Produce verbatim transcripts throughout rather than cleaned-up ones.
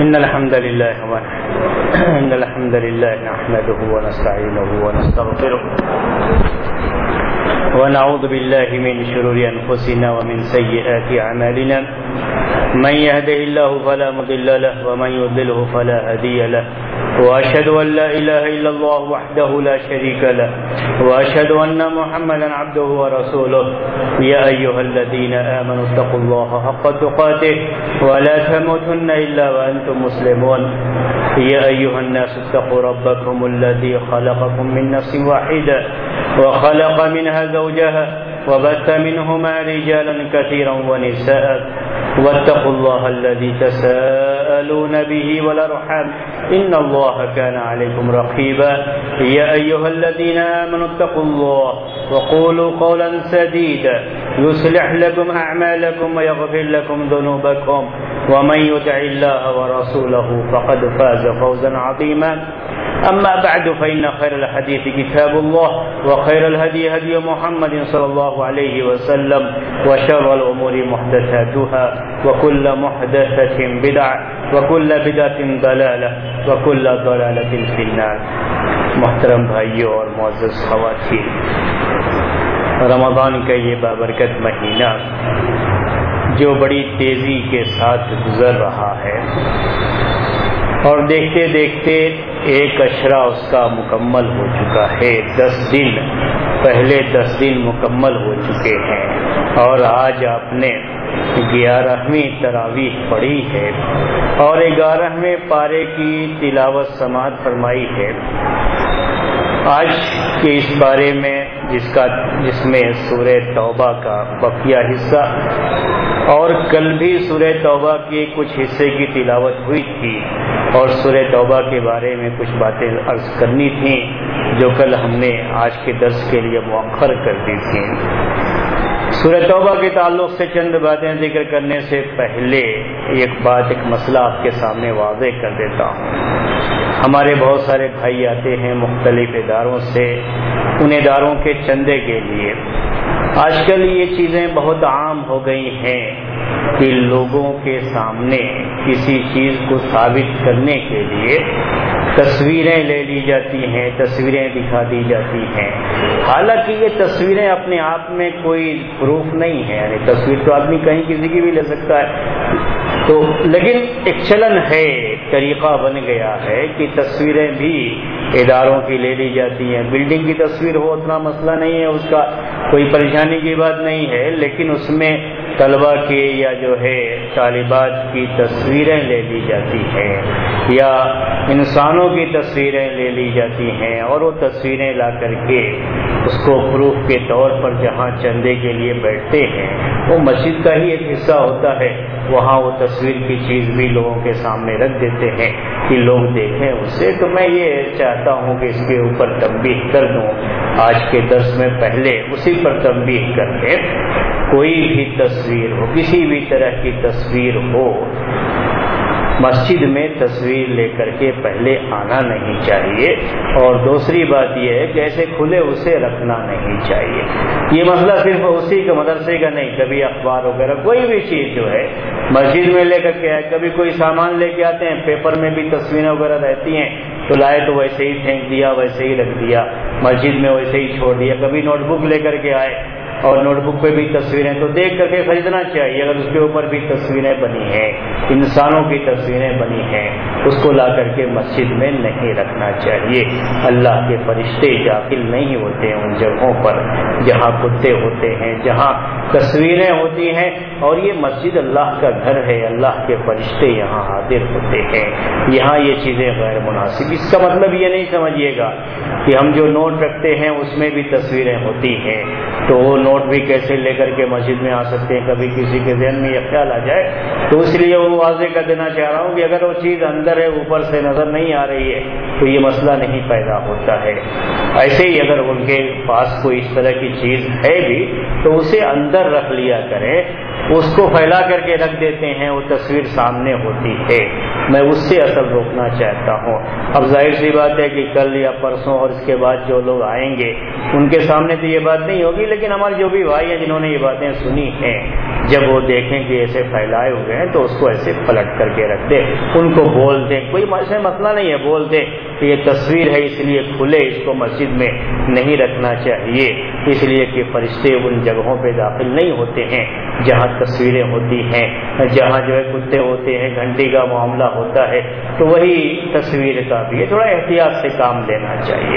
إن الحمد لله إن الحمد لله نحمده ونستعينه ونستغفره ونعوذ بالله من شرور أنفسنا ومن سيئات أعمالنا من يهده الله فلا مضل له ومن يضلله فلا هادي له وأشهد أن لا إله إلا الله وحده لا شريك له وأشهد أن محمدا عبده ورسوله يا أيها الذين آمنوا اتقوا الله حق تقاته ولا تموتن إلا وأنتم مسلمون يا أيها الناس اتقوا ربكم الذي خلقكم من نفس واحدة وخلق منها زوجها وبث منهما رجالا كثيرا ونساء واتقوا الله الذي تساءلون به والأرحام إن الله كان عليكم رقيبا يا أيها الذين آمنوا اتقوا الله وقولوا قولا سديدا يصلح لكم أعمالكم ويغفر لكم ذنوبكم ومن يطع الله ورسوله فقد فاز فوزا عظيما أما بعد فإن خير الحديث كتاب الله وخير الهدي هدي محمد صلى الله عليه وسلم وشر الأمور محدثاتها وكل محدثة بدعة وكل بدعة ضلالة وكل ضلالة في النار. محترم بھائیوں اور معزز خواتین، رمضان کا یہ بابرکت مہینہ جو بڑی تیزی کے ساتھ گزر رہا ہے اور دیکھتے دیکھتے ایک اشرا اس کا مکمل ہو چکا ہے. دس دن پہلے دس دن مکمل ہو چکے ہیں اور آج آپ نے گیارہویں تراویح پڑھی ہے اور گیارہویں پارے کی تلاوت سماعت فرمائی ہے. آج کے اس بارے میں جس کا جس میں سورہ توبہ کا بقیہ حصہ اور کل بھی سورہ توبہ کے کچھ حصے کی تلاوت ہوئی تھی اور سورہ توبہ کے بارے میں کچھ باتیں عرض کرنی تھیں جو کل ہم نے آج کے درس کے لیے مؤخر کر دی تھیں. سورہ توبہ کے تعلق سے چند باتیں ذکر کرنے سے پہلے ایک بات ایک مسئلہ آپ کے سامنے واضح کر دیتا ہوں. ہمارے بہت سارے بھائی آتے ہیں مختلف اداروں سے ان اداروں کے چندے کے لیے. آج کل یہ چیزیں بہت عام ہو گئی ہیں کہ لوگوں کے سامنے کسی چیز کو ثابت کرنے کے لیے تصویریں لے لی جاتی ہیں، تصویریں دکھا دی جاتی ہیں. حالانکہ یہ تصویریں اپنے آپ میں کوئی پروف نہیں ہے، یعنی تصویر تو آدمی کہیں کسی کی بھی لے سکتا ہے تو، لیکن ایک چلن ہے، طریقہ بن گیا ہے کہ تصویریں بھی اداروں کی لے لی جاتی ہیں. بلڈنگ کی تصویر ہو اتنا مسئلہ نہیں ہے، اس کا کوئی پریشانی کی بات نہیں ہے، لیکن اس میں طلبہ کی یا جو ہے طالبات کی تصویریں لے لی جاتی ہیں یا انسانوں کی تصویریں لے لی جاتی ہیں اور وہ تصویریں لا کر کے اس کو پروف کے طور پر جہاں چندے کے لیے بیٹھتے ہیں وہ مسجد کا ہی ایک حصہ ہوتا ہے، وہاں وہ تصویر کی چیز بھی لوگوں کے سامنے رکھ دیتے ہیں کہ لوگ دیکھیں اسے. تو میں یہ چاہتا ہوں کہ اس کے اوپر تنبیہ کر دوں آج کے درس میں، پہلے اسی پر تنبیہ کر کے کوئی بھی تصویر ہو، کسی بھی طرح کی تصویر ہو، مسجد میں تصویر لے کر کے پہلے آنا نہیں چاہیے. اور دوسری بات یہ ہے کہ ایسے کھلے اسے رکھنا نہیں چاہیے. یہ مسئلہ صرف اسی کا مدرسے کا نہیں، کبھی اخبار وغیرہ کوئی بھی چیز جو ہے مسجد میں لے کر کے آئے، کبھی کوئی سامان لے کے آتے ہیں پیپر میں بھی تصویریں وغیرہ رہتی ہیں تو لائے تو ویسے ہی پھینک دیا، ویسے ہی رکھ دیا، مسجد میں ویسے ہی چھوڑ دیا. کبھی نوٹ بک لے کر کے آئے اور نوٹ بک پہ بھی تصویریں، تو دیکھ کر کے خریدنا چاہیے. اگر اس کے اوپر بھی تصویریں بنی ہیں، انسانوں کی تصویریں بنی ہیں، اس کو لا کر کے مسجد میں نہیں رکھنا چاہیے. اللہ کے فرشتے داخل نہیں ہوتے ہیں ان جگہوں پر جہاں کتے ہوتے ہیں، جہاں تصویریں ہوتی ہیں. اور یہ مسجد اللہ کا گھر ہے، اللہ کے فرشتے یہاں حاضر ہوتے ہیں، یہاں یہ چیزیں غیر مناسب. اس کا مطلب یہ نہیں سمجھیے گا کہ ہم جو نوٹ رکھتے ہیں اس میں بھی تصویریں ہوتی ہیں تو وہ نوٹ بھی کیسے لے کر کے مسجد میں آ سکتے ہیں. کبھی کسی کے ذہن میں یہ خیال آ جائے تو اس لیے وہ واضح کر دینا چاہ رہا ہوں کہ اگر وہ چیز اندر ہے، اوپر سے نظر نہیں آ رہی ہے تو یہ مسئلہ نہیں پیدا ہوتا ہے. ایسے ہی اگر ان کے پاس کوئی اس طرح کی چیز ہے بھی تو اسے اندر رکھ لیا کریں، اس کو پھیلا کر کے رکھ دیتے ہیں، وہ تصویر سامنے ہوتی ہے. میں اس سے اثر روکنا چاہتا ہوں. اب ظاہر سی بات ہے کہ کل یا پرسوں اور اس کے بعد جو لوگ آئیں گے ان کے سامنے تو یہ بات نہیں ہوگی، لیکن ہمارے جو بھی بھائی ہیں جنہوں نے یہ باتیں سنی ہیں جب وہ دیکھیں کہ ایسے پھیلائے ہوئے ہیں تو اس کو ایسے پلٹ کر کے رکھ دیں، ان کو بول دیں، کوئی ایسے مسئلہ نہیں ہے، بول دیں کہ یہ تصویر ہے اس لیے کھلے، اس کو مسجد میں نہیں رکھنا چاہیے، اس لیے کہ فرشتے ان جگہوں پہ داخل نہیں ہوتے ہیں جہاں تصویریں ہوتی ہیں، جہاں جو ہے کتے ہوتے ہیں، گھنٹی کا معاملہ ہوتا ہے، تو وہی تصویر کا بھی ہے، تھوڑا احتیاط سے کام لینا چاہیے۔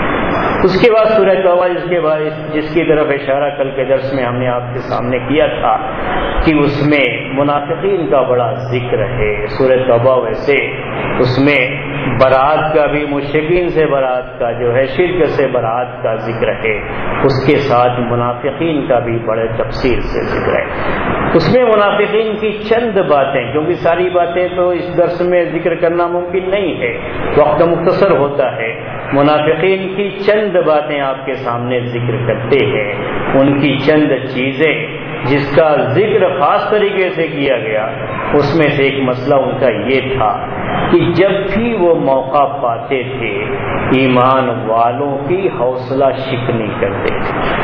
اس کے بعد سورہ توبہ، جس کے بعد جس کی طرف اشارہ کل کے درس میں ہم نے آپ کے سامنے کیا تھا کہ اس میں منافقین کا بڑا ذکر ہے۔ سورہ توبہ ویسے اس میں برات کا بھی، مشرکین سے برات کا جو ہے، شرک سے برات کا ذکر ہے، اس کے ساتھ منافقین کا بھی بڑے تفصیل سے ذکر ہے۔ اس میں منافقین کی چند باتیں، کیونکہ ساری باتیں تو اس درس میں ذکر کرنا ممکن نہیں ہے، وقت مختصر ہوتا ہے، منافقین کی چند باتیں آپ کے سامنے ذکر کرتے ہیں، ان کی چند چیزیں جس کا ذکر خاص طریقے سے کیا گیا، اس میں سے ایک مسئلہ ان کا یہ تھا کہ جب بھی وہ موقع پاتے تھے ایمان والوں کی حوصلہ شکنی کرتے تھے،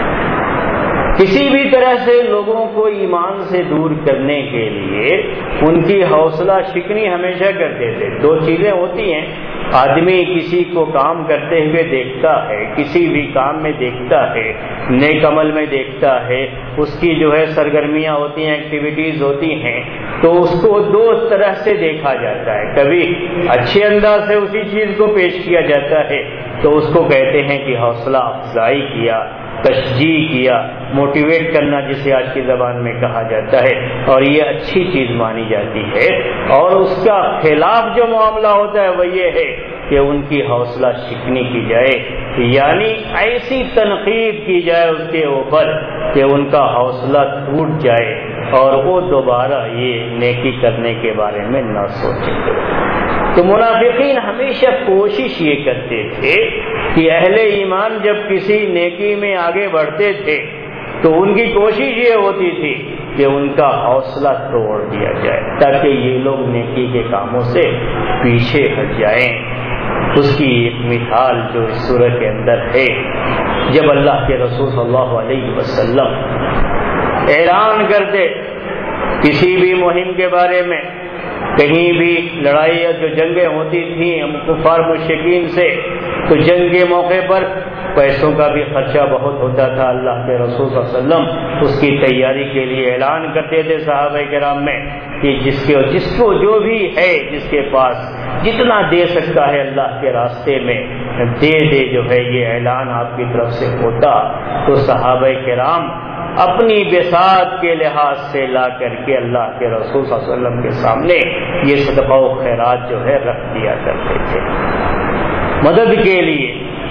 کسی بھی طرح سے لوگوں کو ایمان سے دور کرنے کے لیے ان کی حوصلہ شکنی ہمیشہ کرتے تھے۔ دو چیزیں ہوتی ہیں، آدمی کسی کو کام کرتے ہوئے دیکھتا ہے، کسی بھی کام میں دیکھتا ہے، نیک عمل میں دیکھتا ہے، اس کی جو ہے سرگرمیاں ہوتی ہیں، ایکٹیویٹیز ہوتی ہیں، تو اس کو دو طرح سے دیکھا جاتا ہے، کبھی اچھے انداز سے اسی چیز کو پیش کیا جاتا ہے تو اس کو کہتے ہیں کہ حوصلہ افزائی کیا، تشجیع کیا، موٹیویٹ کرنا جسے آج کی زبان میں کہا جاتا ہے، اور یہ اچھی چیز مانی جاتی ہے۔ اور اس کا خلاف جو معاملہ ہوتا ہے وہ یہ ہے کہ ان کی حوصلہ شکنی کی جائے، یعنی ایسی تنقید کی جائے اس کے اوپر کہ ان کا حوصلہ ٹوٹ جائے اور وہ دوبارہ یہ نیکی کرنے کے بارے میں نہ سوچیں۔ تو منافقین ہمیشہ کوشش یہ کرتے تھے کہ اہل ایمان جب کسی نیکی میں آگے بڑھتے تھے تو ان کی کوشش یہ ہوتی تھی کہ ان کا حوصلہ توڑ دیا جائے تاکہ یہ لوگ نیکی کے کاموں سے پیچھے ہٹ جائیں۔ اس کی ایک مثال جو اس سورہ کے اندر ہے، جب اللہ کے رسول صلی اللہ علیہ وسلم اعلان کرتے کسی بھی مہم کے بارے میں، کہیں بھی لڑائی جو جنگیں ہوتی تھیں کفار مشرکین سے، تو جنگ کے موقع پر پیسوں کا بھی خرچہ بہت ہوتا تھا، اللہ کے رسول صلی اللہ علیہ وسلم اس کی تیاری کے لیے اعلان کرتے تھے صحابہ کرام میں کہ جس کے جس کو جو بھی ہے، جس کے پاس جتنا دے سکتا ہے اللہ کے راستے میں دے دے، جو ہے یہ اعلان آپ کی طرف سے ہوتا تو صحابہ کرام اپنی بساط کے لحاظ سے لا کر کے اللہ کے رسول صلی اللہ علیہ وسلم کے سامنے یہ صدقہ و خیرات جو ہے رکھ دیا کرتے تھے مدد کے لیے،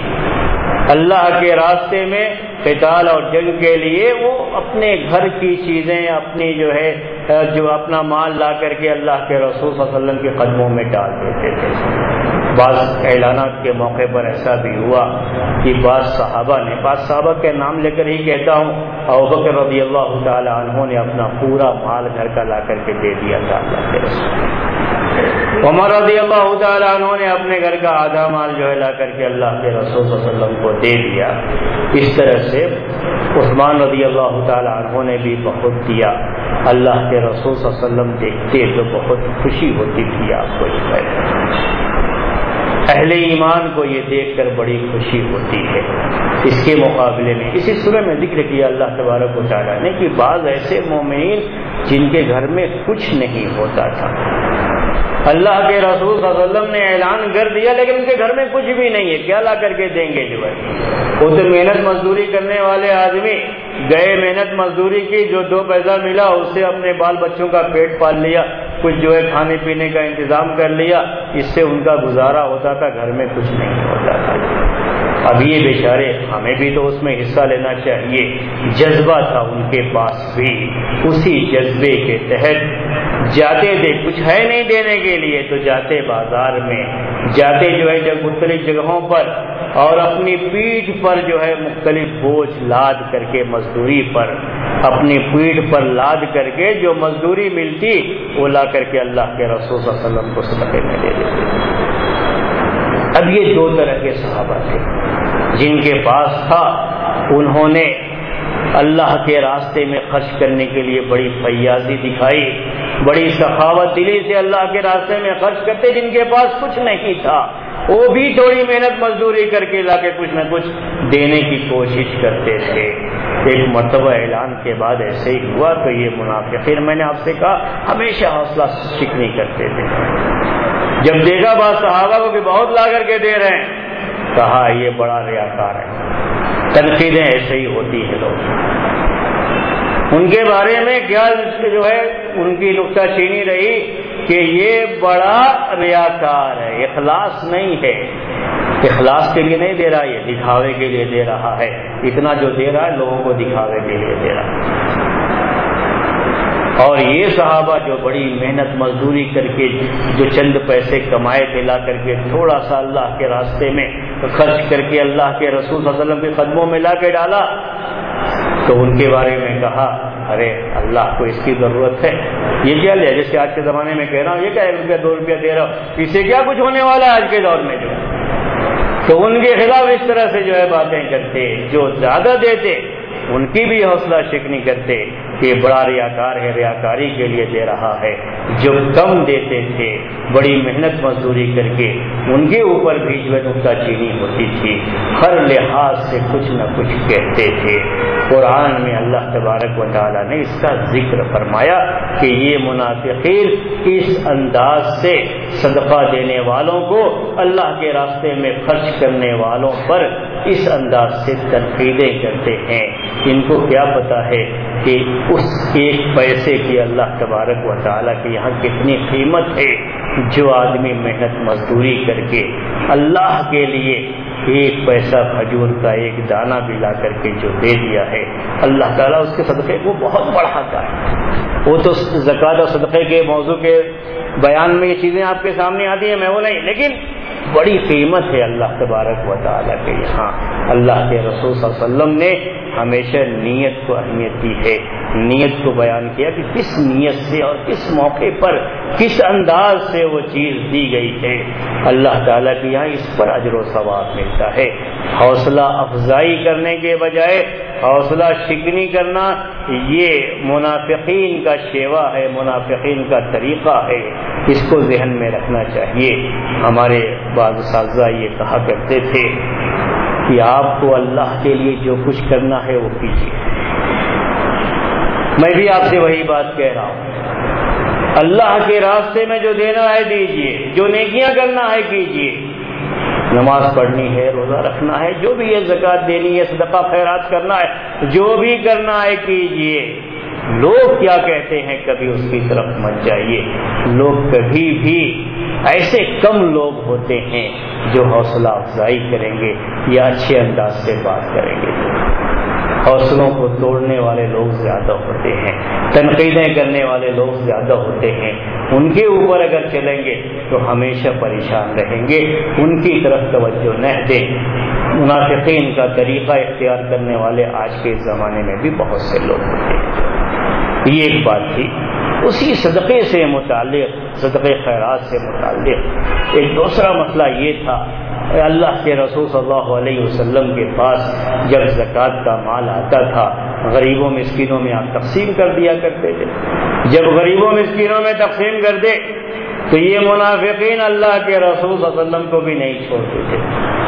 اللہ کے راستے میں قتال اور جنگ کے لیے وہ اپنے گھر کی چیزیں، اپنی جو ہے جو اپنا مال لا کر کے اللہ کے رسول صلی اللہ علیہ وسلم کے قدموں میں ڈال دیتے تھے۔ بعض اعلانات کے موقع پر ایسا بھی ہوا کہ بعض صحابہ نے، بعض صحابہ کے نام لے کر ہی کہتا ہوں، ابوبکر رضی اللہ تعالی عنہ نے اپنا پورا مال گھر کا لا کر کے دے دیا تھا اللہ کے رسول، عمر رضی اللہ تعالی عنہ نے اپنے گھر کا آدھا مال جو ہے لا کر کے اللہ کے رسول صلی اللہ علیہ وسلم کو دے دیا۔ اس طرح سے عثمان رضی اللہ تعالی عنہ نے بھی بہت دیا، اللہ کے رسول صلی اللہ علیہ وسلم دیکھتے تو بہت خوشی ہوتی تھی آپ کو، اس پر اہل ایمان کو یہ دیکھ کر بڑی خوشی ہوتی ہے۔ اس کے مقابلے میں اسی سورہ میں ذکر کیا اللہ تبارک و تعالیٰ نے کہ بعض ایسے مومنین جن کے گھر میں کچھ نہیں ہوتا تھا، اللہ کے رسول صلی اللہ علیہ وسلم نے اعلان کر دیا لیکن ان کے گھر میں کچھ بھی نہیں ہے، کیا لا کر کے دیں گے؟ جو ہے وہ تو محنت مزدوری کرنے والے آدمی گئے، محنت مزدوری کی، جو دو پیسہ ملا اس سے اپنے بال بچوں کا پیٹ پال لیا، کچھ جو ہے کھانے پینے کا انتظام کر لیا، اس سے ان کا گزارا ہوتا تھا، گھر میں کچھ نہیں ہوتا تھا۔ اب یہ بیچارے، ہمیں بھی تو اس میں حصہ لینا چاہیے، جذبہ تھا ان کے پاس بھی، اسی جذبے کے تحت جاتے تھے، کچھ ہے نہیں دینے کے لیے تو جاتے بازار میں، جاتے جو ہے جب مختلف جگہوں پر، اور اپنی پیٹھ پر جو ہے مختلف بوجھ لاد کر کے، مزدوری پر اپنی پیٹھ پر لاد کر کے جو مزدوری ملتی وہ لا کر کے اللہ کے رسول صلی اللہ علیہ وسلم کو صدقے میں دے دیتے۔ اب یہ دو طرح کے صحابہ تھے، جن کے پاس تھا انہوں نے اللہ کے راستے میں خرچ کرنے کے لیے بڑی فیاضی دکھائی، بڑی سخاوت دلی سے اللہ کے راستے میں خرچ کرتے، جن کے پاس کچھ نہیں تھا وہ بھی تھوڑی محنت مزدوری کر کے لا کے کچھ نہ کچھ دینے کی کوشش کرتے تھے۔ ایک مرتبہ اعلان کے بعد ایسے ہی ہوا تو یہ منافقین، میں نے آپ سے کہا، ہمیشہ حوصلہ شکنی کرتے تھے۔ جب دیکھا بعض صحابہ کو کہ بہت لا کر کے دے رہے ہیں، کہا یہ بڑا ریاکار ہے۔ تنقیدیں ایسے ہی ہوتی ہیں لوگ، ان کے بارے میں کیا جو ہے ان کی نکتہ چینی رہی کہ یہ بڑا ریاکار ہے، اخلاص نہیں ہے، اخلاص کے لیے نہیں دے رہا، یہ دکھاوے کے لیے دے رہا ہے، اتنا جو دے رہا ہے لوگوں کو دکھاوے کے لیے دے رہا ہے۔ اور یہ صحابہ جو بڑی محنت مزدوری کر کے جو چند پیسے کمائے تھے، لا کر کے تھوڑا سا اللہ کے راستے میں خرچ کر کے اللہ کے رسول صلی اللہ علیہ وسلم کے قدموں میں لا کے ڈالا، تو ان کے بارے میں کہا ارے اللہ کو اس کی ضرورت ہے، یہ کیا لے، جیسے آج کے زمانے میں کہہ رہا ہوں یہ کیا ایک روپیہ دو روپیہ دے رہا ہوں، اسے کیا کچھ ہونے والا ہے آج کے دور میں جو ہے۔ تو ان کے خلاف اس طرح سے جو ہے باتیں کرتے، جو زیادہ دیتے ان کی بھی حوصلہ شکنی کرتے کہ بڑا ریاکار ہے، ریاکاری کے لیے دے رہا ہے۔ جو کم دیتے تھے بڑی محنت مزدوری کر کے، ان کے اوپر بھی جو ہے نکتہ چینی ہوتی تھی، ہر لحاظ سے کچھ نہ کچھ کہتے تھے۔ قرآن میں اللہ تبارک و تعالیٰ نے اس کا ذکر فرمایا کہ یہ منافقین اس انداز سے صدقہ دینے والوں کو، اللہ کے راستے میں خرچ کرنے والوں پر اس انداز سے تنقیدیں کرتے ہیں۔ ان کو کیا پتا ہے کہ اس ایک پیسے کی اللہ تبارک و تعالیٰ کے یہاں کتنی قیمت ہے، جو آدمی محنت مزدوری کر کے اللہ کے لیے ایک پیسہ کھجور کا ایک دانہ بھی لا کر کے جو دے دیا ہے، اللہ تعالیٰ اس کے صدقے کو بہت بڑھاتا ہے۔ وہ تو زکوٰۃ اور صدقے کے موضوع کے بیان میں یہ چیزیں آپ کے سامنے آتی ہیں، میں وہ نہیں، لیکن بڑی قیمت ہے اللہ تبارک و تعالیٰ کے یہاں۔ اللہ کے رسول صلی اللہ علیہ وسلم نے ہمیشہ نیت کو اہمیت دی ہے، نیت کو بیان کیا کہ کس نیت سے اور کس موقع پر کس انداز سے وہ چیز دی گئی ہے، اللہ تعالیٰ کے یہاں اس پر اجر و ثواب ملتا ہے۔ حوصلہ افزائی کرنے کے بجائے حوصلہ شکنی کرنا یہ منافقین کا شیوا ہے، منافقین کا طریقہ ہے، اس کو ذہن میں رکھنا چاہیے۔ ہمارے بعض اساتذہ یہ کہا کرتے تھے کہ آپ کو اللہ کے لیے جو کچھ کرنا ہے وہ کیجیے۔ میں بھی آپ سے وہی بات کہہ رہا ہوں، اللہ کے راستے میں جو دینا ہے دیجیے، جو نیکیاں کرنا ہے کیجیے، نماز پڑھنی ہے، روزہ رکھنا ہے، جو بھی ہے، زکوٰۃ دینی ہے، صدقہ خیرات کرنا ہے، جو بھی کرنا ہے کیجیے۔ لوگ کیا کہتے ہیں کبھی اس کی طرف مت جائیے۔ لوگ کبھی بھی ایسے کم لوگ ہوتے ہیں جو حوصلہ افزائی کریں گے یا اچھے انداز سے بات کریں گے۔ حوصلوں کو توڑنے والے لوگ زیادہ ہوتے ہیں، تنقیدیں کرنے والے لوگ زیادہ ہوتے ہیں۔ ان کے اوپر اگر چلیں گے تو ہمیشہ پریشان رہیں گے، ان کی طرف توجہ نہ دیں۔ منافقین کا طریقہ اختیار کرنے والے آج کے زمانے میں بھی بہت سے لوگ ہوتے ہیں۔ یہ ایک بات تھی۔ اسی صدقے سے متعلق، صدقے خیرات سے متعلق ایک دوسرا مسئلہ یہ تھا، اللہ کے رسول صلی اللہ علیہ وسلم کے پاس جب زکوٰۃ کا مال آتا تھا، غریبوں مسکینوں میں آپ تقسیم کر دیا کرتے تھے۔ جب غریبوں مسکینوں میں تقسیم کر دے تو یہ منافقین اللہ کے رسول صلی اللہ علیہ وسلم کو بھی نہیں چھوڑتے تھے،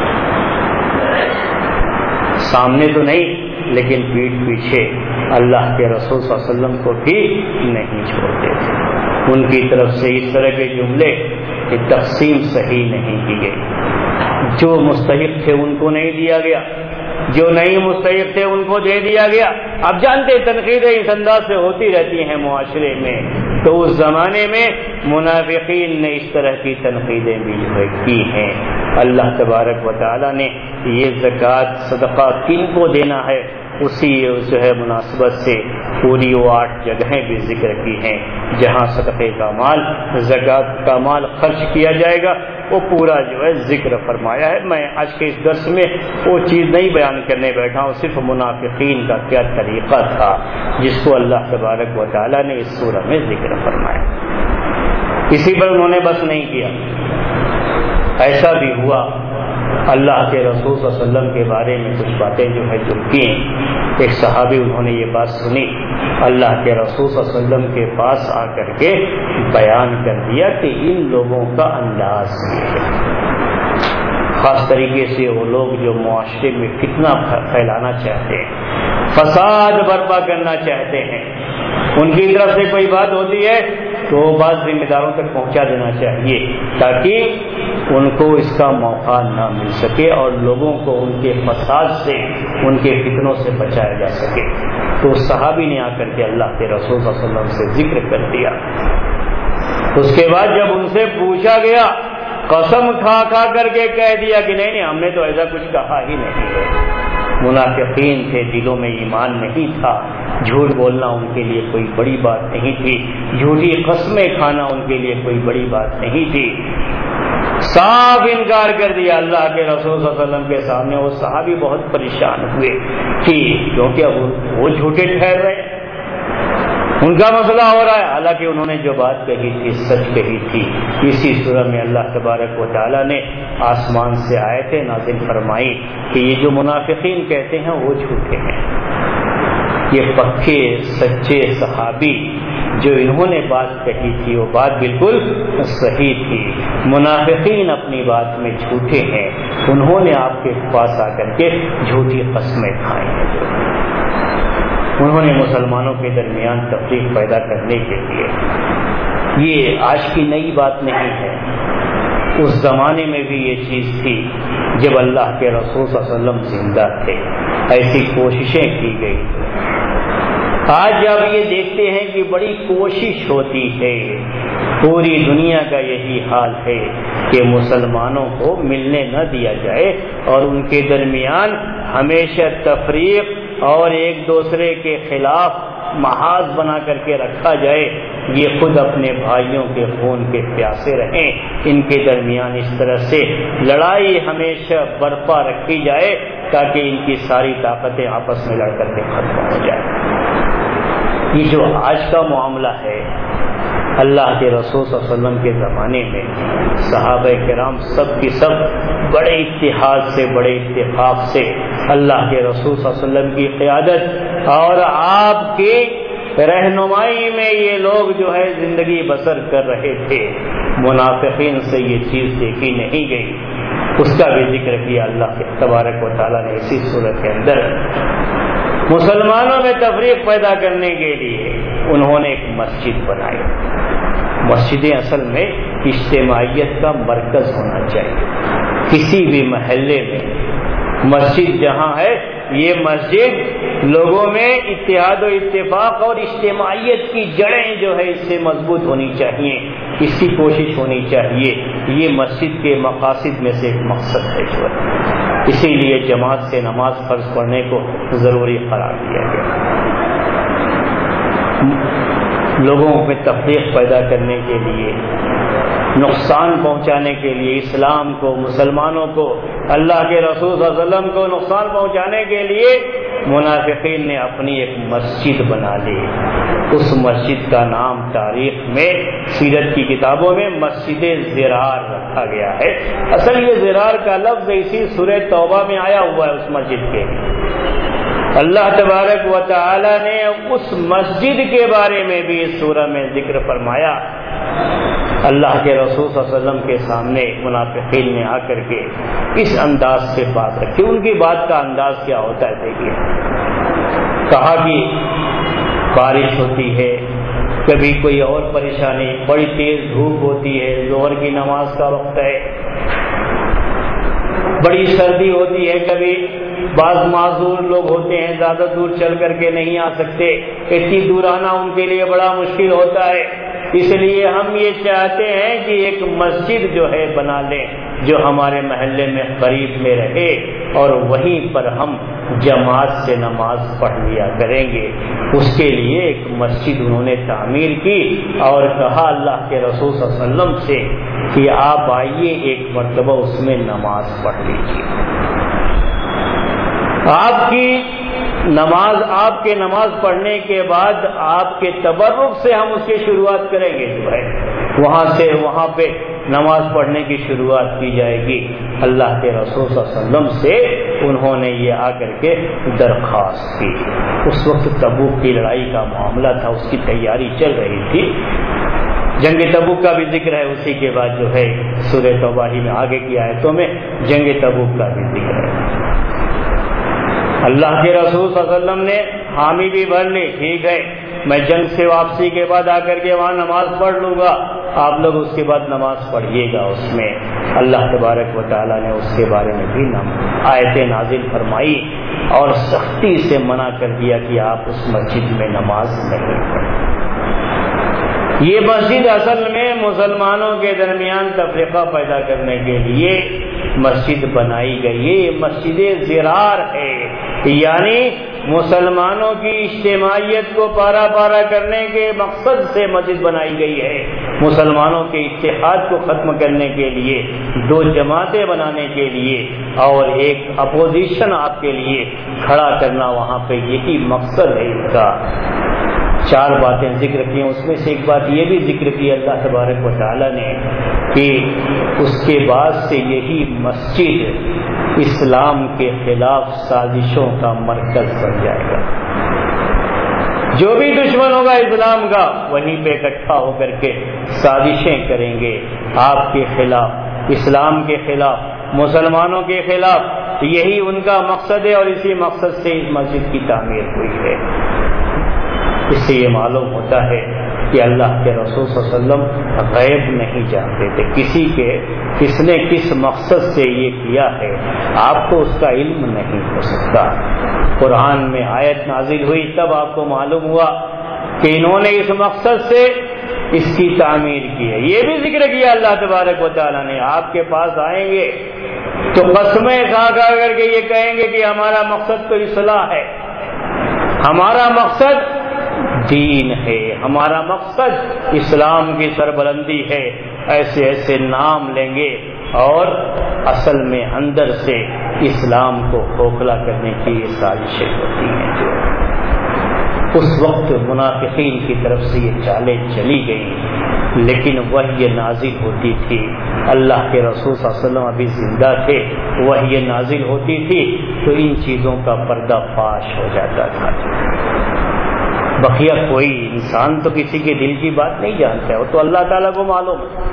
سامنے تو نہیں لیکن پیٹھ پیچھے اللہ کے رسول صلی اللہ علیہ وسلم کو بھی نہیں چھوڑتے تھے۔ ان کی طرف سے اس طرح کے جملے کہ تقسیم صحیح نہیں کی گئی، جو مستحق تھے ان کو نہیں دیا گیا، جو نہیں مستحق تھے ان کو دے دیا گیا۔ اب جانتے تنقیدیں اس انداز سے ہوتی رہتی ہیں معاشرے میں، تو اس زمانے میں منافقین نے اس طرح کی تنقیدیں بھی جو ہے کی ہیں۔ اللہ تبارک و تعالیٰ نے یہ زکوٰۃ صدقہ کن کو دینا ہے اسی جو ہے مناسبت سے پوری وہ آٹھ جگہیں بھی ذکر کی ہیں جہاں صدقے کا مال، زکوٰۃ کا مال خرچ کیا جائے گا، وہ پورا جو ہے ذکر فرمایا ہے۔ میں آج کے اس درس میں وہ چیز نہیں بیان کرنے بیٹھا ہوں، صرف منافقین کا کیا طریقہ تھا جس کو اللہ تبارک و تعالیٰ نے اس سورہ میں ذکر فرمایا۔ اسی پر انہوں نے بس نہیں کیا، ایسا بھی ہوا اللہ کے رسول صلی اللہ علیہ وسلم کے بارے میں کچھ باتیں جو ہے جو کی ہیں۔ ایک صحابی انہوں نے یہ بات سنی، اللہ کے رسول صلی اللہ علیہ وسلم کے پاس آ کر کے بیان کر دیا کہ ان لوگوں کا انداز یہ ہے، خاص طریقے سے وہ لوگ جو معاشرے میں فتنہ پھیلانا چاہتے ہیں، فساد برپا کرنا چاہتے ہیں، ان کی طرف سے کوئی بات ہوتی ہے تو وہ بات ذمہ داروں تک پہنچا دینا چاہیے تاکہ ان کو اس کا موقع نہ مل سکے اور لوگوں کو ان کے فساد سے، ان کے فتنوں سے بچایا جا سکے۔ تو اس صحابی نے آ کر کے اللہ کے رسول صلی اللہ علیہ وسلم سے ذکر کر دیا۔ اس کے بعد جب ان سے پوچھا گیا، قسم کھا کھا کر کے کہہ دیا کہ نہیں نہیں ہم نے تو ایسا کچھ کہا ہی نہیں ہے۔ منافقین تھے، دلوں میں ایمان نہیں تھا، جھوٹ بولنا ان کے لیے کوئی بڑی بات نہیں تھی، جھوٹی قسمیں کھانا ان کے لیے کوئی بڑی بات نہیں تھی، صاف انکار کر دیا اللہ کے رسول صلی اللہ علیہ وسلم کے سامنے۔ وہ صحابی بہت پریشان ہوئے کہ کیونکہ اب وہ جھوٹے ٹھہر رہے، ان کا مسئلہ ہو رہا ہے، حالانکہ انہوں نے جو بات کہی تھی سچ کہی تھی۔ اسی سورہ میں اللہ تبارک و تعالیٰ نے آسمان سے آیتیں نازل فرمائی کہ یہ جو منافقین کہتے ہیں وہ جھوٹے ہیں۔ یہ پکے سچے صحابی جو انہوں نے بات کہی تھی وہ بات بالکل صحیح تھی۔ منافقین اپنی بات میں جھوٹے ہیں، انہوں نے آپ کے پاس آ کر کے جھوٹی قسمیں کھائی ہیں، انہوں نے مسلمانوں کے درمیان تفریق پیدا کرنے کے لیے۔ یہ آج کی نئی بات نہیں ہے، اس زمانے میں بھی یہ چیز تھی جب اللہ کے رسول صلی اللہ علیہ وسلم زندہ تھے، ایسی کوششیں کی گئی۔ آج جب یہ دیکھتے ہیں کہ بڑی کوشش ہوتی ہے، پوری دنیا کا یہی حال ہے کہ مسلمانوں کو ملنے نہ دیا جائے اور ان کے درمیان ہمیشہ تفریق اور ایک دوسرے کے خلاف محاذ بنا کر کے رکھا جائے، یہ خود اپنے بھائیوں کے خون کے پیاسے رہیں، ان کے درمیان اس طرح سے لڑائی ہمیشہ برپا رکھی جائے تاکہ ان کی ساری طاقتیں آپس میں لڑ کر کے ختم ہو جائے۔ یہ جو آج کا معاملہ ہے، اللہ کے رسول صلی اللہ علیہ وسلم کے زمانے میں صحابہ کرام سب کی سب بڑے اتحاد سے، بڑے اتفاق سے اللہ کے رسول صلی اللہ علیہ وسلم کی قیادت اور آپ کی رہنمائی میں یہ لوگ جو ہے زندگی بسر کر رہے تھے۔ منافقین سے یہ چیز دیکھی نہیں گئی، اس کا بھی ذکر کیا اللہ کے تبارک و تعالیٰ نے اسی سورت کے اندر۔ مسلمانوں میں تفریق پیدا کرنے کے لیے انہوں نے ایک مسجد بنائی۔ مسجدیں اصل میں اجتماعیت کا مرکز ہونا چاہیے، کسی بھی محلے میں مسجد جہاں ہے، یہ مسجد لوگوں میں اتحاد و اتفاق اور اجتماعیت کی جڑیں جو ہے اس سے مضبوط ہونی چاہیے، اس کی کوشش ہونی چاہیے۔ یہ مسجد کے مقاصد میں سے ایک مقصد ہے جو ہے، اسی لیے جماعت سے نماز فرض پڑھنے کو ضروری قرار دیا گیا۔ لوگوں میں تفریق پیدا کرنے کے لیے، نقصان پہنچانے کے لیے، اسلام کو، مسلمانوں کو، اللہ کے رسول صلی اللہ علیہ وسلم کو نقصان پہنچانے کے لیے منافقین نے اپنی ایک مسجد بنا لی۔ اس مسجد کا نام تاریخ میں، سیرت کی کتابوں میں مسجد ضرار رکھا گیا ہے۔ اصل یہ ضرار کا لفظ اسی سورہ توبہ میں آیا ہوا ہے اس مسجد کے۔ اللہ تبارک و تعالی نے اس مسجد کے بارے میں بھی اس سورہ میں ذکر فرمایا۔ اللہ کے رسول صلی اللہ علیہ وسلم کے سامنے منافقین نے آ کر کے اس انداز سے بات رکھی۔ ان کی بات کا انداز کیا ہوتا ہے دیکھیے، کہا کہ بارش ہوتی ہے، کبھی کوئی اور پریشانی، بڑی تیز دھوپ ہوتی ہے، ظہر کی نماز کا وقت ہے، بڑی سردی ہوتی ہے، کبھی بعض معذور لوگ ہوتے ہیں زیادہ دور چل کر کے نہیں آ سکتے، اتنی دور آنا ان کے لیے بڑا مشکل ہوتا ہے۔ اس لیے ہم یہ چاہتے ہیں کہ ایک مسجد جو ہے بنا لیں جو ہمارے محلے میں قریب میں رہے اور وہیں پر ہم جماعت سے نماز پڑھ لیا کریں گے۔ اس کے لیے ایک مسجد انہوں نے تعمیر کی اور کہا اللہ کے رسول صلی اللہ علیہ وسلم سے کہ آپ آئیے ایک مرتبہ اس میں نماز پڑھ لیجیے۔ آپ کی نماز، آپ کے نماز پڑھنے کے بعد آپ کے تبرک سے ہم اس کی شروعات کریں گے جو ہے، وہاں سے وہاں پہ نماز پڑھنے کی شروعات کی جائے گی۔ اللہ کے رسول صلی اللہ علیہ وسلم سے انہوں نے یہ آ کر کے درخواست کی۔ اس وقت تبوک کی لڑائی کا معاملہ تھا، اس کی تیاری چل رہی تھی۔ جنگ تبوک کا بھی ذکر ہے، اسی کے بعد جو ہے سورہ توبہ ہی میں آگے کی آیتوں میں جنگ تبوک کا بھی ذکر ہے۔ اللہ کے رسول صلی اللہ علیہ وسلم نے حامی بھی بھر لی، ٹھیک ہے میں جنگ سے واپسی کے بعد آ کر کے وہاں نماز پڑھ لوں گا، آپ لوگ اس کے بعد نماز پڑھیے گا۔ اس میں اللہ تبارک و تعالیٰ نے اس کے بارے میں بھی آیتیں نازل فرمائی اور سختی سے منع کر دیا کہ آپ اس مسجد میں نماز نہیں پڑھیں۔ یہ مسجد اصل میں مسلمانوں کے درمیان تفرقہ پیدا کرنے کے لیے مسجد بنائی گئی ہے۔ یہ مسجد ضرار ہے، یعنی مسلمانوں کی اجتماعیت کو پارا پارا کرنے کے مقصد سے مسجد بنائی گئی ہے، مسلمانوں کے اتحاد کو ختم کرنے کے لیے، دو جماعتیں بنانے کے لیے اور ایک اپوزیشن آپ کے لیے کھڑا کرنا، وہاں پہ یہی مقصد ہے اس کا۔ چار باتیں ذکر کی ہیں، اس میں سے ایک بات یہ بھی ذکر کی اللہ تبارک و تعالیٰ نے کہ اس کے بعد سے یہی مسجد اسلام کے خلاف سازشوں کا مرکز بن جائے گا۔ جو بھی دشمن ہوگا اسلام کا وہیں پہ اکٹھا ہو کر کے سازشیں کریں گے آپ کے خلاف، اسلام کے خلاف، مسلمانوں کے خلاف۔ یہی ان کا مقصد ہے اور اسی مقصد سے اس مسجد کی تعمیر ہوئی ہے۔ اس سے یہ معلوم ہوتا ہے کہ اللہ کے رسول صلی اللہ علیہ وسلم غیب نہیں جانتے تھے، کسی کے کس نے کس مقصد سے یہ کیا ہے آپ کو اس کا علم نہیں ہو سکتا۔ قرآن میں آیت نازل ہوئی تب آپ کو معلوم ہوا کہ انہوں نے اس مقصد سے اس کی تعمیر کی ہے۔ یہ بھی ذکر کیا اللہ تبارک و تعالیٰ نے، آپ کے پاس آئیں گے تو قسمیں کھا کھا کر کے یہ کہیں گے کہ ہمارا مقصد تو اصلاح ہے، ہمارا مقصد دین ہے، ہمارا مقصد اسلام کی سربلندی ہے، ایسے ایسے نام لیں گے اور اصل میں اندر سے اسلام کو کھوکھلا کرنے کی یہ سازشیں ہوتی ہیں۔ جو اس وقت منافقین کی طرف سے یہ چالیں چلی گئیں، لیکن وحی نازل ہوتی تھی، اللہ کے رسول صلی اللہ علیہ وسلم ابھی زندہ تھے، وحی نازل ہوتی تھی تو ان چیزوں کا پردہ فاش ہو جاتا تھا۔ بقیہ کوئی انسان تو کسی کے دل کی بات نہیں جانتا ہے، وہ تو اللہ تعالیٰ کو معلوم ہے۔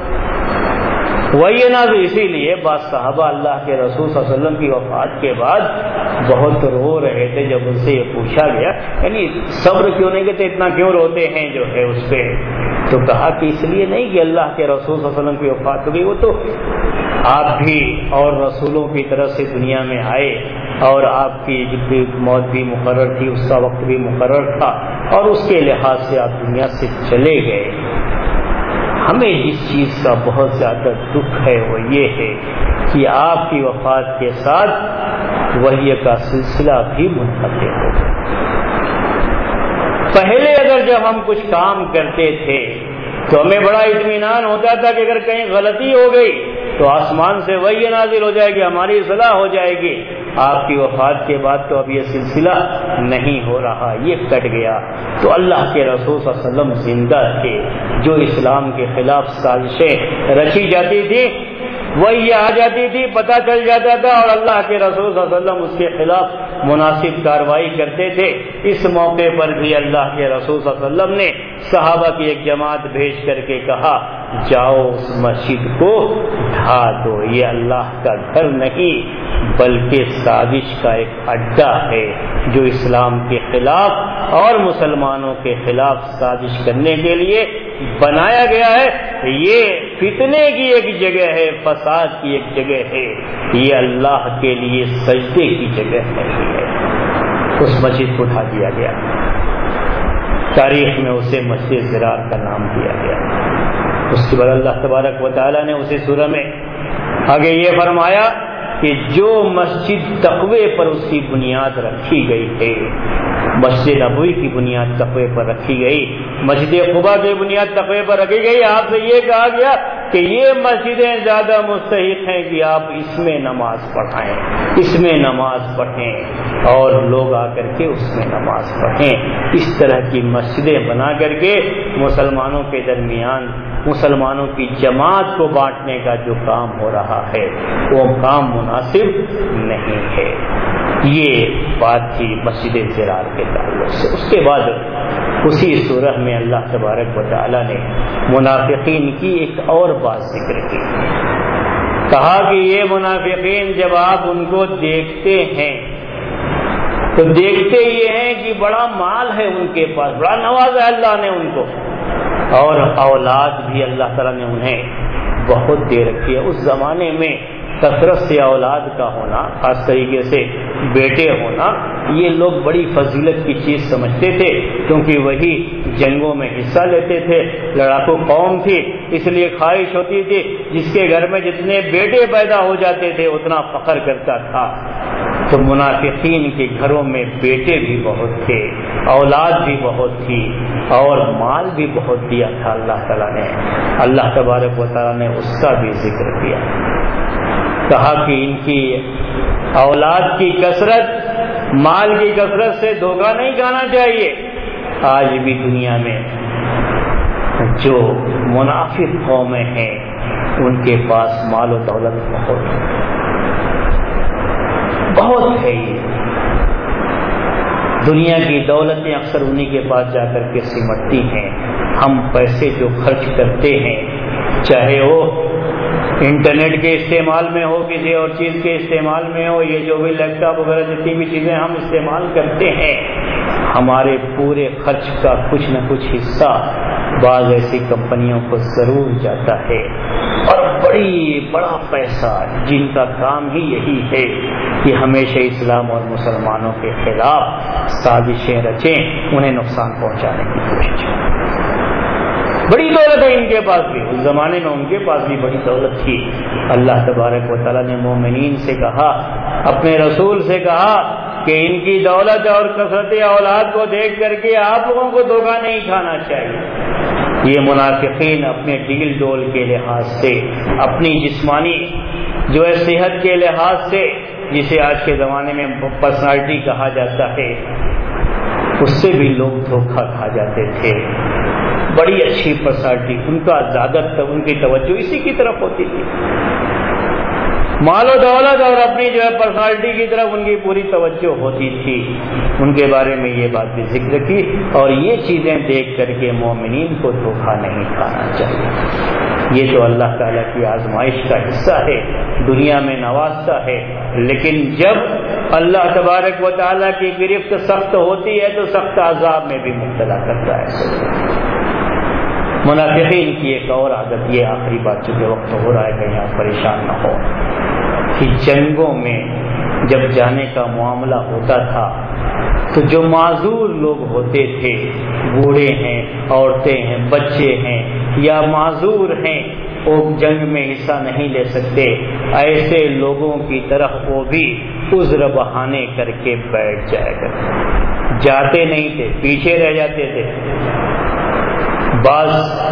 وہی نازل اسی لیے بعض صحابہ اللہ کے رسول صلی اللہ علیہ وسلم کی وفات کے بعد بہت رو رہے تھے جب ان سے یہ پوچھا گیا، یعنی صبر کیوں نہیں کرتے، اتنا کیوں روتے ہیں جو ہے اس پہ، تو کہا کہ اس لیے نہیں کہ اللہ کے رسول صلی اللہ علیہ وسلم کی وفات ہو گئی، وہ تو آپ بھی اور رسولوں کی طرف سے دنیا میں آئے اور آپ کی موت بھی مقرر تھی، اس کا وقت بھی مقرر تھا اور اس کے لحاظ سے آپ دنیا سے چلے گئے۔ ہمیں جس چیز کا بہت زیادہ دکھ ہے وہ یہ ہے کہ آپ کی وفات کے ساتھ وحی کا سلسلہ بھی منقطع ہو گیا۔ پہلے اگر جب ہم کچھ کام کرتے تھے تو ہمیں بڑا اطمینان ہوتا تھا کہ اگر کہیں غلطی ہو گئی تو آسمان سے وحی نازل ہو جائے گی، ہماری اصلاح ہو جائے گی۔ آپ کی وفات کے بعد تو اب یہ سلسلہ نہیں ہو رہا، یہ کٹ گیا۔ تو اللہ کے رسول صلی اللہ علیہ وسلم زندہ تھے، جو اسلام کے خلاف سازشیں رچی جاتی تھی وہی آ جاتی تھی، پتہ چل جاتا تھا اور اللہ کے رسول صلی اللہ علیہ وسلم اس کے خلاف مناسب کارروائی کرتے تھے۔ اس موقع پر بھی اللہ کے رسول صلی اللہ علیہ وسلم نے صحابہ کی ایک جماعت بھیج کر کے کہا جاؤ اس مسجد کو ڈھا دو، یہ اللہ کا گھر نہیں بلکہ سازش کا ایک اڈا ہے جو اسلام کے خلاف اور مسلمانوں کے خلاف سازش کرنے کے لیے بنایا گیا ہے۔ یہ فتنے کی ایک جگہ ہے، فساد کی ایک جگہ ہے، یہ اللہ کے لیے سجدے کی جگہ نہیں ہے۔ اس مسجد کو ڈھا دیا گیا، تاریخ میں اسے مسجد ضرار کا نام دیا گیا۔ اس کے بعد اللہ تبارک و تعالیٰ نے اسی سورہ میں آگے یہ فرمایا کہ جو مسجد تقوی پر اس کی بنیاد رکھی گئی ہے، مسجد نبوی کی بنیاد تقوی پر رکھی گئی، مسجد قباء کی بنیاد تقوی پر رکھی گئی، آپ سے یہ کہا گیا کہ یہ مسجدیں زیادہ مستحق ہیں کہ آپ اس میں نماز پڑھائیں، اس میں نماز پڑھیں اور لوگ آ کر کے اس میں نماز پڑھیں۔ اس طرح کی مسجدیں بنا کر کے مسلمانوں کے درمیان مسلمانوں کی جماعت کو بانٹنے کا جو کام ہو رہا ہے وہ کام مناسب نہیں ہے۔ یہ بات تھی مسجد ضرار کے تعلق سے۔ اس کے بعد اسی سورہ میں اللہ تبارک و تعالی نے منافقین کی ایک اور بات ذکر کی، کہا کہ یہ منافقین جب آپ ان کو دیکھتے ہیں تو دیکھتے یہ ہیں کہ بڑا مال ہے ان کے پاس، بڑا نوازا اللہ نے ان کو، اور اولاد بھی اللہ تعالیٰ نے انہیں بہت دے رکھی ہے۔ اس زمانے میں کثرت سے اولاد کا ہونا، خاص طریقے سے بیٹے ہونا، یہ لوگ بڑی فضیلت کی چیز سمجھتے تھے، کیونکہ وہی جنگوں میں حصہ لیتے تھے، لڑاکو قوم تھی، اس لیے خواہش ہوتی تھی جس کے گھر میں جتنے بیٹے پیدا ہو جاتے تھے اتنا فخر کرتا تھا۔ تو منافقین کے گھروں میں بیٹے بھی بہت تھے، اولاد بھی بہت تھی، اور مال بھی بہت دیا تھا اللہ تعالیٰ نے۔ اللہ تبارک و تعالیٰ نے اس کا بھی ذکر کیا، کہا کہ ان کی اولاد کی کثرت، مال کی کثرت سے دھوکہ نہیں کھانا چاہیے۔ آج بھی دنیا میں جو منافق قومیں ہیں ان کے پاس مال و دولت بہت بہت ہے۔ یہ دنیا کی دولتیں اکثر انہی کے پاس جا کر کے سمٹتی ہیں۔ ہم پیسے جو خرچ کرتے ہیں، چاہے وہ انٹرنیٹ کے استعمال میں ہو، کسی اور چیز کے استعمال میں ہو، یہ جو بھی لیپ ٹاپ وغیرہ جتنی بھی چیزیں ہم استعمال کرتے ہیں، ہمارے پورے خرچ کا کچھ نہ کچھ حصہ بعض ایسی کمپنیوں کو ضرور جاتا ہے، اور بڑی بڑا پیسہ جن کا کام ہی یہی ہے کہ ہمیشہ اسلام اور مسلمانوں کے خلاف سازشیں رچیں، انہیں نقصان پہنچانے کی کوشش کریں۔ بڑی دولت ہے ان کے پاس بھی، اس زمانے میں ان کے پاس بھی بڑی دولت تھی۔ اللہ تبارک و تعالیٰ نے مومنین سے کہا، اپنے رسول سے کہا کہ ان کی دولت اور کثرت اولاد کو دیکھ کر کے آپ لوگوں کو دھوکہ نہیں کھانا چاہیے۔ یہ منافقین اپنے ڈیل ڈول کے لحاظ سے، اپنی جسمانی جو ہے صحت کے لحاظ سے، جسے آج کے زمانے میں پرسنالٹی کہا جاتا ہے، اس سے بھی لوگ دھوکہ کھا جاتے تھے۔ بڑی اچھی پرسنالٹی، ان کا زیادہ تر ان کی توجہ اسی کی طرف ہوتی تھی، مال و دولت اور اپنی جو ہے پرسنالٹی کی طرف ان کی پوری توجہ ہوتی تھی۔ ان کے بارے میں یہ بات بھی ذکر کی، اور یہ چیزیں دیکھ کر کے مومنین کو دھوکہ نہیں کھانا چاہیے۔ یہ تو اللہ تعالیٰ کی آزمائش کا حصہ ہے، دنیا میں نوازتا ہے، لیکن جب اللہ تبارک و تعالیٰ کی گرفت سخت ہوتی ہے تو سخت عذاب میں بھی مبتلا کرتا ہے۔ منافقین کی ایک اور عادت، یہ آخری بات چونکہ وقت ہو رہا ہے کہیں آپ پریشان نہ ہو، کہ جنگوں میں جب جانے کا معاملہ ہوتا تھا تو جو معذور لوگ ہوتے تھے، بوڑھے ہیں، عورتیں ہیں، بچے ہیں یا معذور ہیں، وہ جنگ میں حصہ نہیں لے سکتے، ایسے لوگوں کی طرف وہ بھی عذر بہانے کر کے بیٹھ جایا کرتے، جاتے نہیں تھے، پیچھے رہ جاتے تھے۔ بعض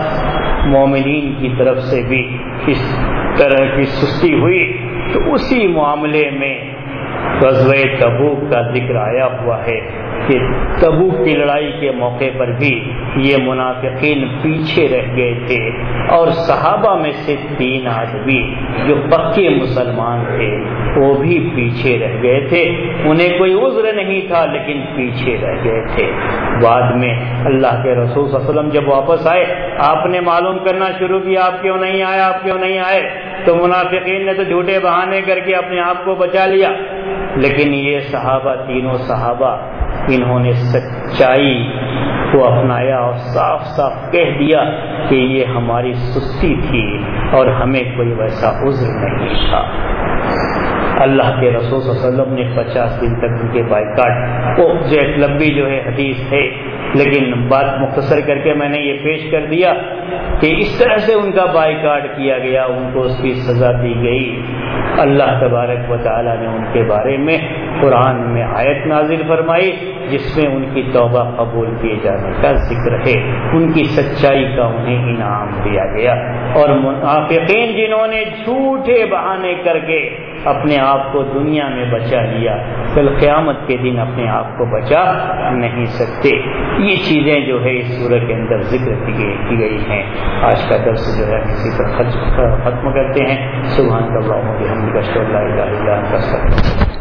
مومنین کی طرف سے بھی اس طرح کی سستی ہوئی تو اسی معاملے میں غزوہ تبوک کا ذکر آیا ہوا ہے کہ تبوک کی لڑائی کے موقع پر بھی یہ منافقین پیچھے رہ گئے تھے، اور صحابہ میں سے تین آدمی جو پکے مسلمان تھے وہ بھی پیچھے رہ گئے تھے، انہیں کوئی عذر نہیں تھا لیکن پیچھے رہ گئے تھے۔ بعد میں اللہ کے رسول صلی اللہ علیہ وسلم جب واپس آئے، آپ نے معلوم کرنا شروع کیا آپ کیوں نہیں آئے آپ کیوں نہیں آئے تو منافقین نے تو جھوٹے بہانے کر کے اپنے آپ کو بچا لیا، لیکن یہ صحابہ، تینوں صحابہ، انہوں نے سچائی کو اپنایا اور صاف صاف کہہ دیا کہ یہ ہماری سستی تھی اور ہمیں کوئی ویسا عذر نہیں تھا۔ اللہ کے رسول صلی اللہ علیہ وسلم نے پچاس دن تک ان کے بائیکاٹ، وہ جو ایک لمبی جو ہے حدیث ہے، لیکن بات مختصر کر کے میں نے یہ پیش کر دیا کہ اس طرح سے ان کا بائیکاٹ کیا گیا، ان کو اس کی سزا دی گئی۔ اللہ تبارک و تعالیٰ نے ان کے بارے میں قرآن میں آیت نازل فرمائی جس میں ان کی توبہ قبول کیے جانے کا ذکر ہے، ان کی سچائی کا انہیں انعام دیا گیا۔ اور منافقین جنہوں نے جھوٹے بہانے کر کے اپنے آپ کو دنیا میں بچا لیا، کل قیامت کے دن اپنے آپ کو بچا نہیں سکتے۔ یہ چیزیں جو ہے اس سورہ کے اندر ذکر کی گئی ہیں۔ آج کا درس جو ہے اسی پر ختم کرتے ہیں۔ سبحان اللہ و بحمدہ، اشہد ان لا الہ الا انت، استغفرک۔